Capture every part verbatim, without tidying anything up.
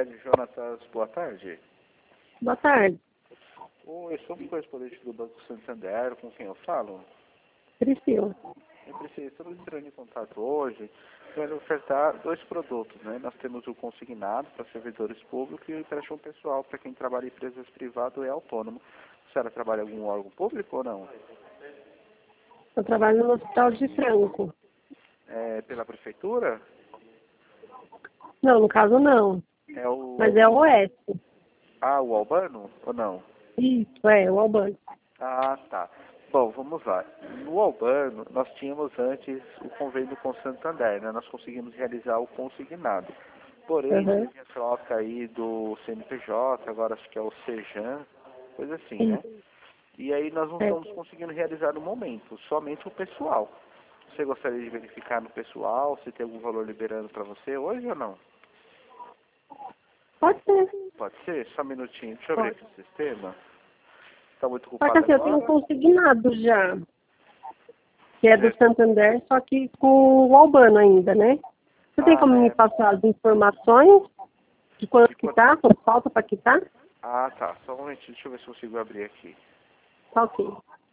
tarde, Jonatas. Boa tarde. Boa tarde. Oi, eu sou o correspondente do Banco Santander, com quem eu falo? Priscila. Eu preciso, estamos entrando em contato hoje para ofertar dois produtos, né? Nós temos o consignado para servidores públicos e o empréstimo pessoal para quem trabalha em empresas privadas ou é autônomo. A senhora trabalha em algum órgão público ou não? Eu trabalho no Hospital de Franco. É pela prefeitura? Não, no caso não. É o... Mas é o Oeste. Ah, o Albano ou não? Isso, é, o Albano. Ah, tá. Bom, vamos lá. No Albano, nós tínhamos antes o convênio com o Santander, né? Nós conseguimos realizar o consignado. Porém, Uhum. teve a troca aí do C N P J, agora acho que é o Sejan, coisa assim, né? E aí nós não É. estamos conseguindo realizar no momento, somente o pessoal. Você gostaria de verificar no pessoal se tem algum valor liberando para você hoje ou não? Pode ser. Pode ser? Só um minutinho. Deixa eu abrir Pode. aqui o sistema. Está muito Só que ocupado assim, eu tenho um agora? consignado já, que é do Certo. Santander, só que com o Albano ainda, né? Você tem Ah, como me é. passar as informações de quanto De que quanto- tá, quanto falta para quitar? Ah, tá. Só um momentinho. Deixa eu ver se eu consigo abrir aqui. Tá ok.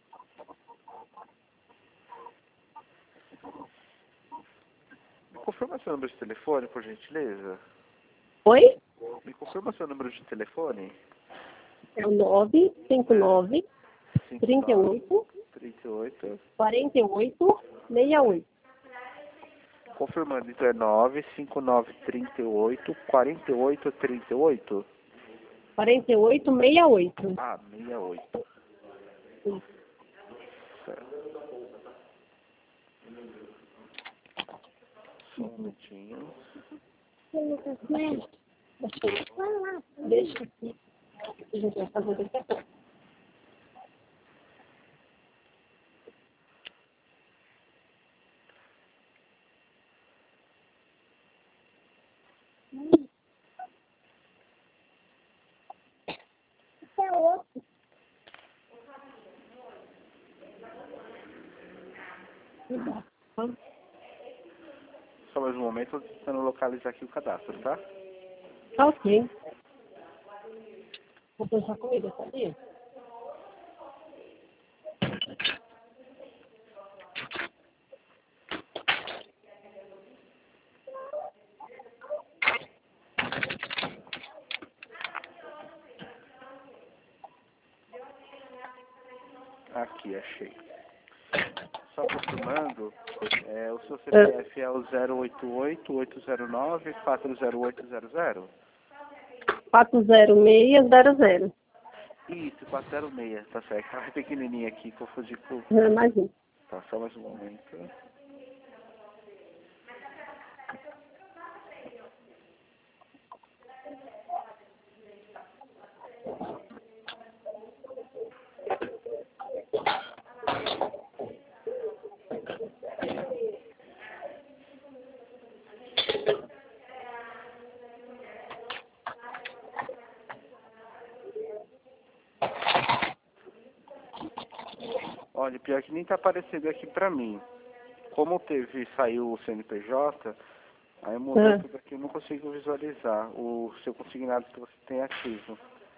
Me confirma seu número de telefone, por gentileza? Oi? Me confirma seu número de telefone? É o nove cinco nove, trinta e oito, trinta e oito. quarenta e oito, sessenta e oito. Confirmando, então é nove cinco nove, trinta e oito, quarenta e oito, trinta e oito? quarenta e oito, sessenta e oito. Ah, sessenta e oito. Certo. Só um momentinho. Deixa aqui. A gente vai fazer daqui. Só mais um momento, eu tô tentando localizar aqui o cadastro, tá? Tá ok. Vou pensar comigo, sabia? Aqui, achei. Só confirmando, é, o seu C P F é o zero oito oito, oito zero nove, quatro zero oito zero zero? quatro zero seis zero zero. Isso, quatro zero seis, tá certo. Tava pequenininha aqui, confundi com... Não é mais um. Tá, só mais um momento. Olha, pior que nem tá aparecendo aqui pra mim. Como teve, saiu o C N P J, aí mudou Ah. tudo aqui, eu não consigo visualizar o seu consignado que você tem ativo.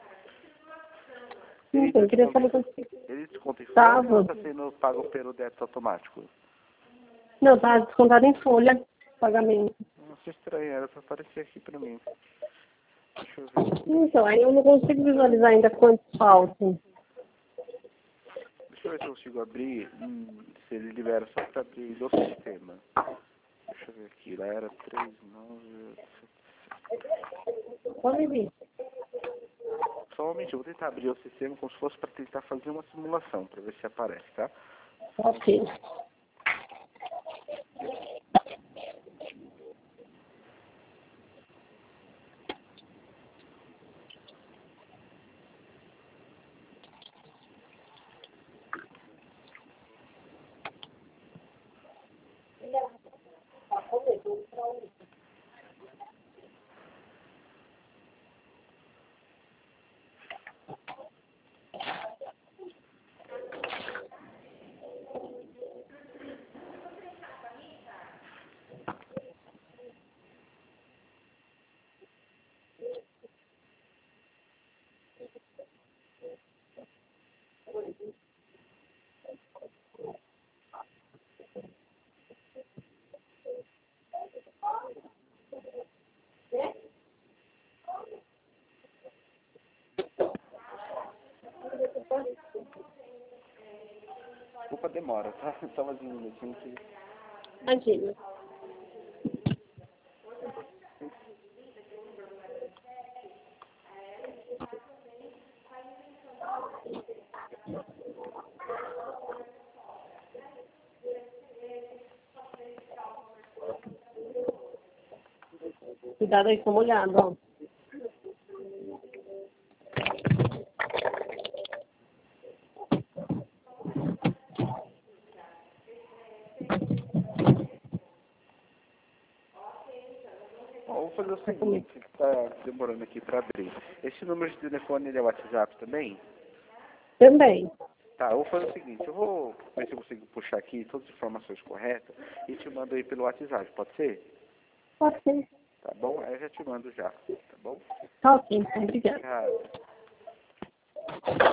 Ele Então, eu queria desconta, saber quanto que ele desconta em folha ou tava. está sendo pago pelo débito automático? Não, tá descontado em folha. Pagamento. Nossa, estranho, era pra aparecer aqui pra mim. Deixa eu ver. Então, aí eu não consigo visualizar ainda quanto falta. Deixa eu ver se eu consigo abrir, hum, se ele libera só pra abrir do sistema. Deixa eu ver aqui, lá era três nove... Pode vir. Só um momentinho, eu vou tentar abrir o sistema como se fosse para tentar fazer uma simulação, para ver se aparece, tá? Ok. desculpa a demora, tá? Só mais um minutinho que... Imagina. Cuidado aí com o molhado, ó. Bom, vou fazer o seguinte, que tá demorando aqui para abrir. Esse número de telefone ele é WhatsApp também? Também. Tá, eu vou fazer o seguinte, eu vou ver se eu consigo puxar aqui todas as informações corretas e te mando aí pelo WhatsApp, pode ser? Pode ser. Tá bom? Aí eu já te mando já, tá bom? Tá ok, então. Obrigada. Obrigado.